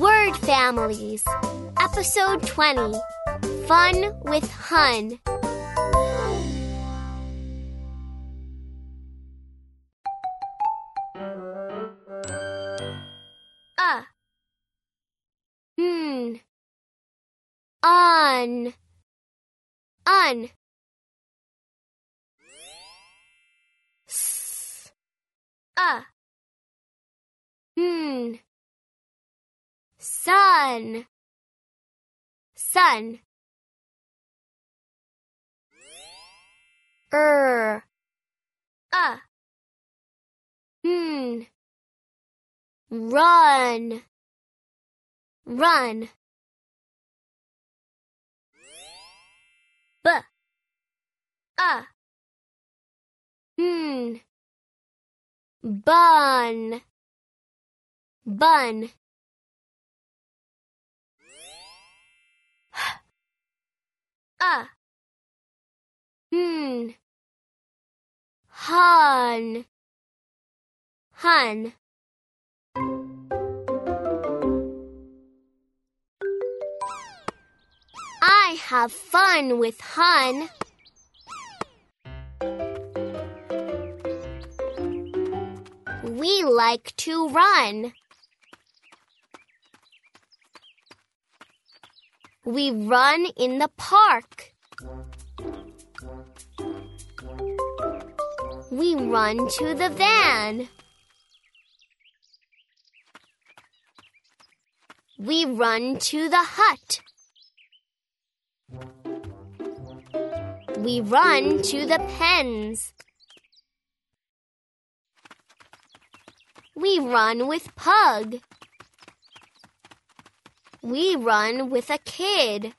Word Families, Episode 20, Fun with Hun. On, un. S, sun, sun. Run, run. Bun, bun. Hun, hun. I have fun with Hun. We like to run. We run in the park. We run to the van. We run to the hut. We run to the pens. We run with Pug. We run with a kid.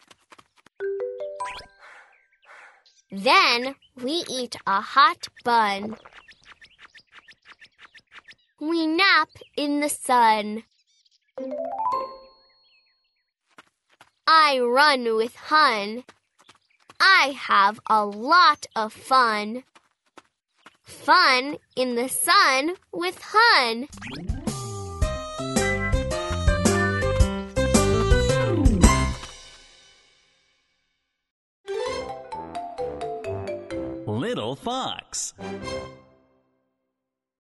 Then we eat a hot bun. We nap in the sun. I run with Hun. I have a lot of fun. Fun in the sun with Hun. Little Fox.